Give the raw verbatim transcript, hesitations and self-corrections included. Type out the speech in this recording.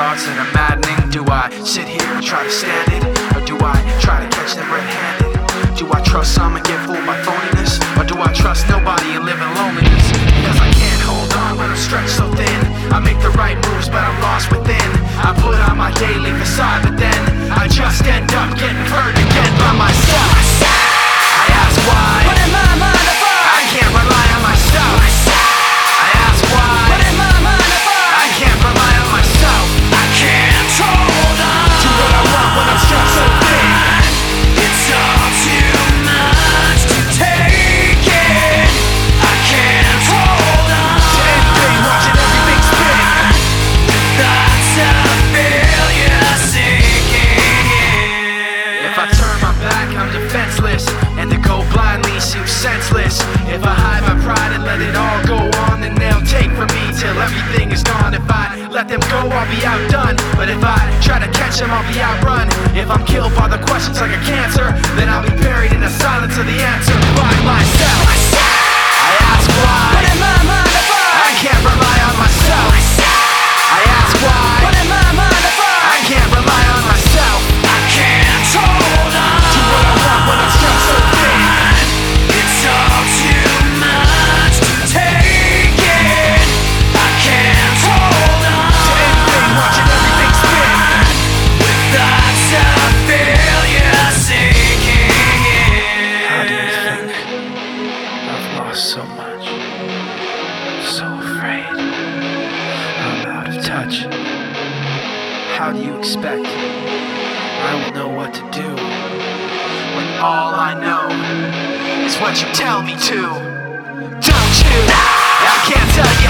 thoughts that are maddening. Do I sit here and try to stand it, or do I try to catch them red-handed? Do I trust some and get fooled by phoniness, or do I trust nobody and live in loneliness? Because I can't hold on when I'm stretched so thin. I make the right moves but I'm lost within. I put on my daily facade, but then I just end up getting hurt again by myself. I ask why, But in my mind I find I can't rely on myself. I ask why, But in my mind I find I can't rely on myself. I can't hold on Do what I want when I'm stretched so thin. It's all too much to take in. I can't hold on To anything, watching everything spin. Thoughts of failure sinking in. If I turn my back, I'm defenseless, and to go blindly seems senseless. If I hide my pride and let it all go on, then they'll take from me till everything is gone. If I let them go, I'll be outdone. But if I try to catch them, I'll be outrun. If I'm killed by the questions like a cancer, then I'll be buried in the silence of the answer by myself. I ask why, But in my mind I find I can't rely on myself. I ask why, But in my mind I find I can't rely on myself. I can't hold on Do what I want when I'm stretched so thin. It's all too much to take in. I can't hold on To anything, watching everything spin. with thoughts of failure sinking in. How do you think I've lost so much? So afraid I'm out of touch. How do you expect I will know what to do when all I know is what you tell me to? Don't you? I can't tell you